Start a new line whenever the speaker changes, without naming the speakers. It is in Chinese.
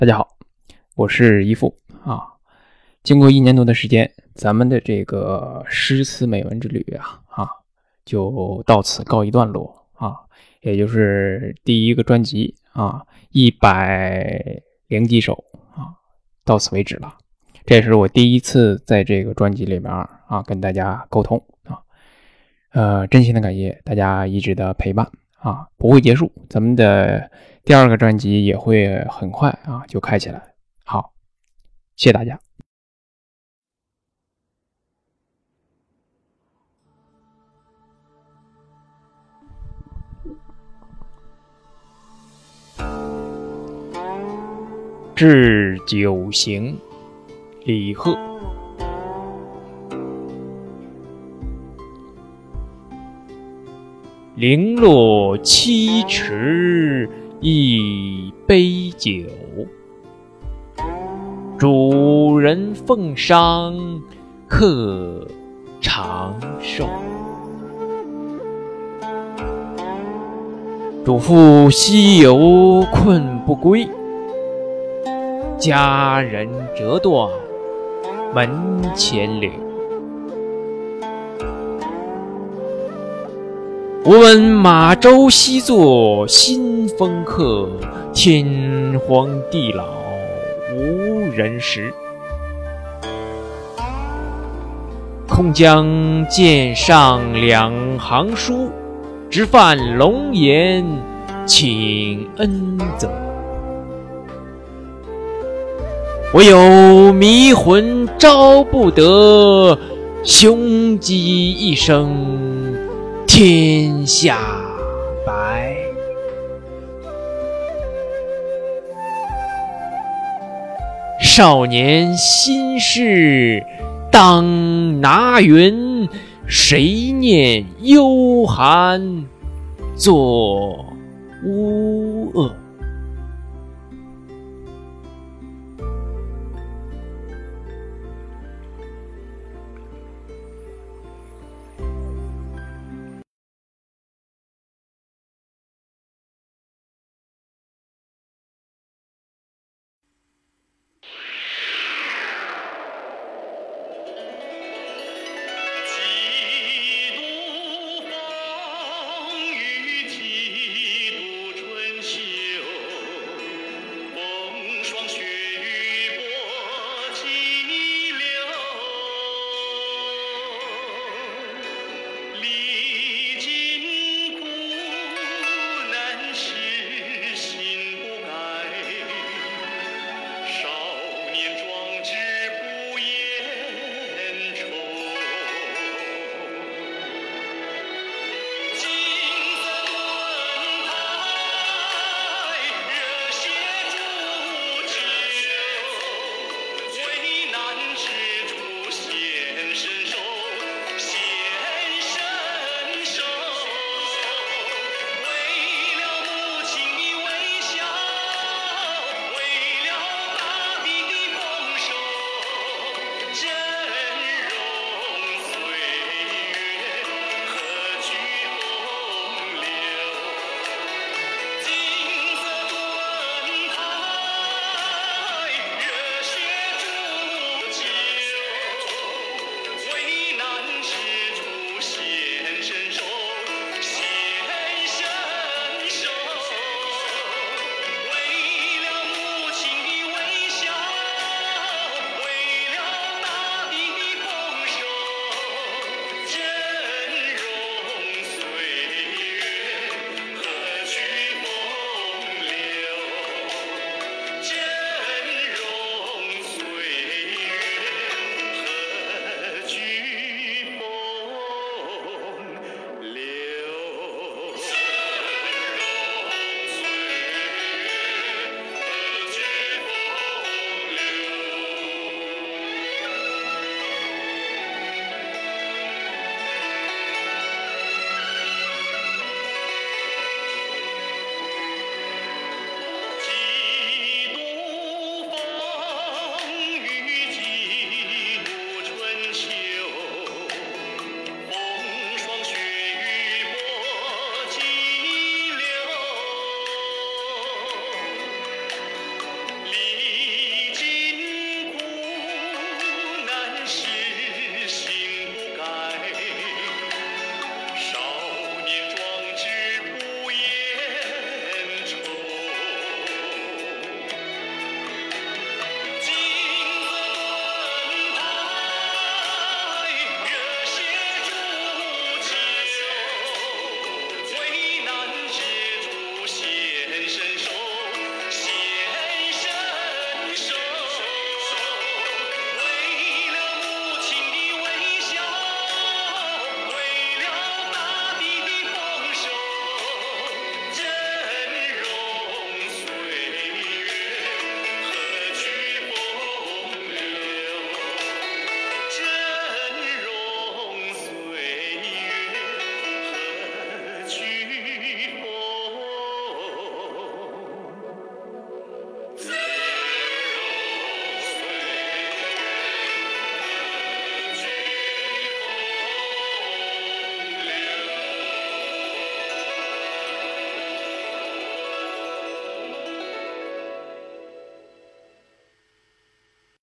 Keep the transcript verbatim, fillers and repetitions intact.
大家好，我是一富啊。经过一年多的时间，咱们的这个诗词美文之旅啊啊，就到此告一段落啊，也就是第一个专辑啊，一百零几首啊，到此为止了。这也是我第一次在这个专辑里面啊跟大家沟通啊，呃，真心的感谢大家一直的陪伴啊，不会结束，咱们的第二个专辑也会很快啊就开起来。好，谢谢大家。致九行，李贺。零落七尺一杯酒，主人奉觞客长寿。主妇西游困不归，佳人折断门前柳。我闻马洲西作新风客，天荒地老无人识。空将剑上两行书，直犯龙颜请恩泽。我有迷魂招不得，雄鸡一声天下白。少年心事当拿云，谁念幽寒作乌恶。
风霜雪